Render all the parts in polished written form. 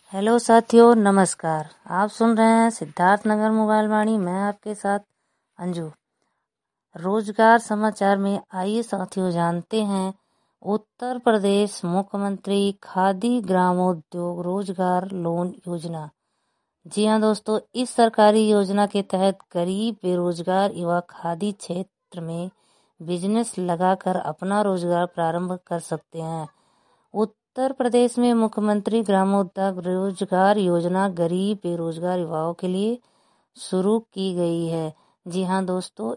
Hello साथियों, नमस्कार। आप सुन रहे हैं सिद्धार्थ नगर मोबाइल वाणी। मैं आपके साथ अंजू। रोजगार समाचार में आइए साथियों जानते हैं उत्तर प्रदेश मुख्यमंत्री खादी ग्रामोद्योग रोजगार लोन योजना। जी हाँ दोस्तों, इस सरकारी योजना के तहत गरीब बेरोजगार युवा खादी क्षेत्र में बिजनेस लगाकर अपना रोजगार प्रारंभ कर सकते हैं। उत्तर प्रदेश में मुख्यमंत्री ग्रामोद्योग रोजगार योजना गरीब बेरोजगार युवाओं के लिए शुरू की गई है। जी हाँ दोस्तों,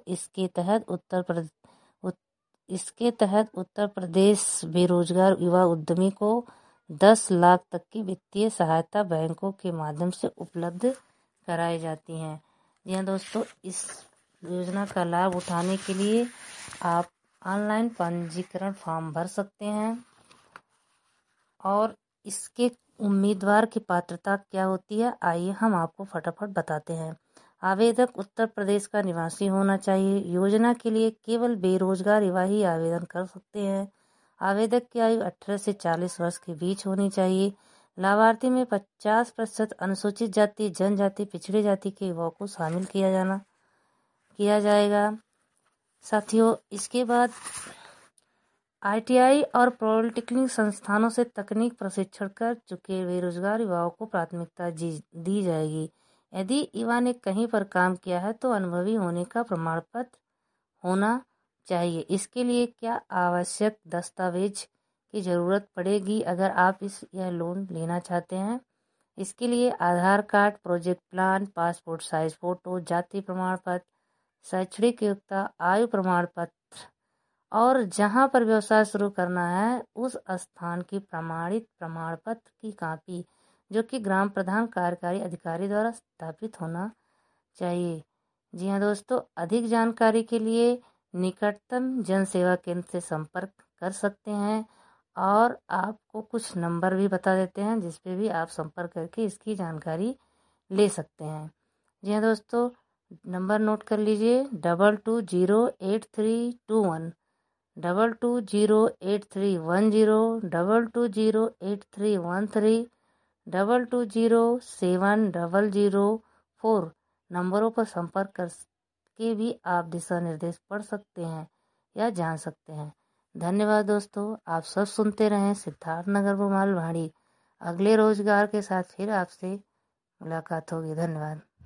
इसके तहत उत्तर प्रदेश बेरोजगार युवा उद्यमी को 10 लाख तक की वित्तीय सहायता बैंकों के माध्यम से उपलब्ध कराई जाती है। जी हाँ दोस्तों, इस योजना का लाभ उठाने के लिए आप ऑनलाइन पंजीकरण फॉर्म भर सकते हैं। और इसके उम्मीदवार की पात्रता क्या होती है, आइए हम आपको फटाफट बताते हैं। आवेदक उत्तर प्रदेश का निवासी होना चाहिए। योजना के लिए केवल बेरोजगार युवा ही आवेदन कर सकते हैं। आवेदक की आयु 18 से 40 वर्ष के बीच होनी चाहिए। लाभार्थी में 50% अनुसूचित जाति, जनजाति, पिछड़ी जाति के युवाओं को शामिल किया जाएगा। साथियों, इसके बाद ITI और पॉलिटेक्निक संस्थानों से तकनीक प्रशिक्षण कर चुके बेरोजगार युवाओं को प्राथमिकता दी जाएगी। यदि युवा ने कहीं पर काम किया है तो अनुभवी होने का प्रमाण पत्र होना चाहिए। इसके लिए क्या आवश्यक दस्तावेज की जरूरत पड़ेगी अगर आप यह लोन लेना चाहते हैं? इसके लिए Aadhaar card, project plan, passport size photo, जाति प्रमाण पत्र, शैक्षणिक योग्यता, आयु प्रमाण पत्र और जहां पर व्यवसाय शुरू करना है उस स्थान की प्रमाणित प्रमाण पत्र की कॉपी जो कि ग्राम प्रधान कार्यकारी अधिकारी द्वारा स्थापित होना चाहिए। जी हाँ दोस्तों, अधिक जानकारी के लिए निकटतम जन सेवा केंद्र से संपर्क कर सकते हैं और आपको कुछ नंबर भी बता देते हैं जिस पे भी आप संपर्क करके इसकी जानकारी ले सकते हैं। जी हाँ दोस्तों, नंबर नोट कर लीजिए 22083212 220831 220831 22070004 नंबरों पर संपर्क करके भी आप दिशा निर्देश पढ़ सकते हैं या जान सकते हैं। धन्यवाद दोस्तों, आप सब सुनते रहें सिद्धार्थ नगर मोबाइल वाणी। अगले रोजगार के साथ फिर आपसे मुलाकात होगी। धन्यवाद।